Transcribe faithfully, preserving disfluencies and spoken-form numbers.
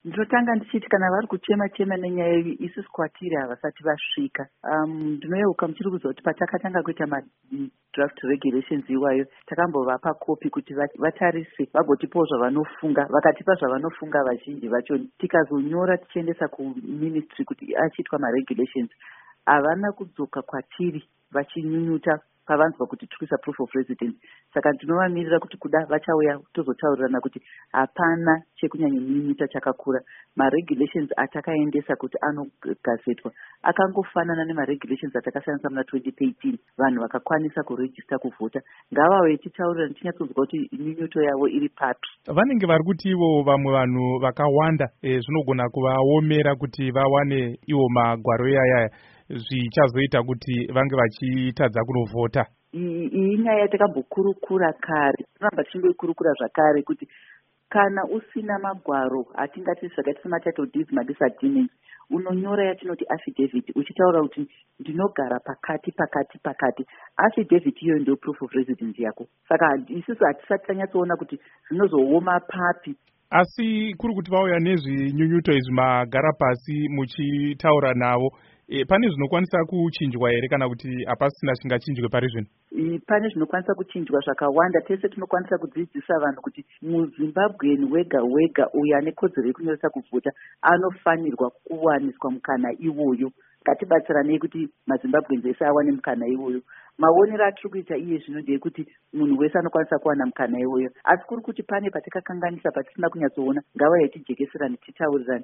Ndinotanga ndichiti kana vari kuchema chema nenyaya iyi isusu kwatiri havasati vasvika. Ndinoyeuka muchiri kuziva kuti patakatanga kuita madraft regulations iwayo takambovapa kopi kuti vatarise vagotipawo zvavanofunga. Vakatipa zvavanofunga vazhinji vacho, tikazonyora tichiendesa kuministry kuti achiitwa maregulations, havana kudzoka kwatiri vachinyunyuta pavanzwa kuti tikuisa proof of residence. Saka ndinovamirira kuti kuda vachauya tozotaurirana kuti hapana chekunyanyanyunyuta chakakura. Maregulations atakaendesa kuti anogazetwa akangofanana nemaregulations atakashandisa muna twenty thirteen. Vanhu vakakwanisa kuregister kuvhota. Ngavauye titaurira tichinyatsonzwa kuti nyunyuto yavo iri papi. Vanenge vari kuti ivo vamwe vanhu vakawanda e, zvinogona kuvaomera kuti vawane iwo magwaro yaya zvichazoita kuti vange vachitadza kunovhota. Iyi nyaya yatakambokurukura kare, tinoramba tichingoikurukura zvakare kuti kana usina magwaro atingati zvakaita sematitle deeds madisagreements, unonyora yatinoti affidavit uchitaura kuti ndinogara pakati pakati pakati. Affidavit iyoyo ndio proof of residence yako. Saka isusu hatisati tanyatsoona kuti zvinozooma papi. Asi kuri kuti vauya nezvinyunyuto izvi magara pasi muchitaura navo, E, pane zvinokwanisa kuchinjwa here kana kuti hapasina chingachinjwe pari zvino? E, pane zvinokwanisa kuchinjwa zvakawanda. Tese tinokwanisa kudzidzisa vanhu kuti muZimbabweni wega wega uyo ane kodzero yekunyoresa kuvhota anofanirwa kuwaniswa mukana iwoyo. Ngatibatsiranei kuti maZimbabweans ese awane mukana iwoyo. Maonero atiri kuita iye zvino ndeyekuti munhu wese anokwanisa kuwana mukana iwoyo. Asi kuri kuti pane patikakanganisa patisina kunyatsoona, ngavauye tijekeserane titaurirane.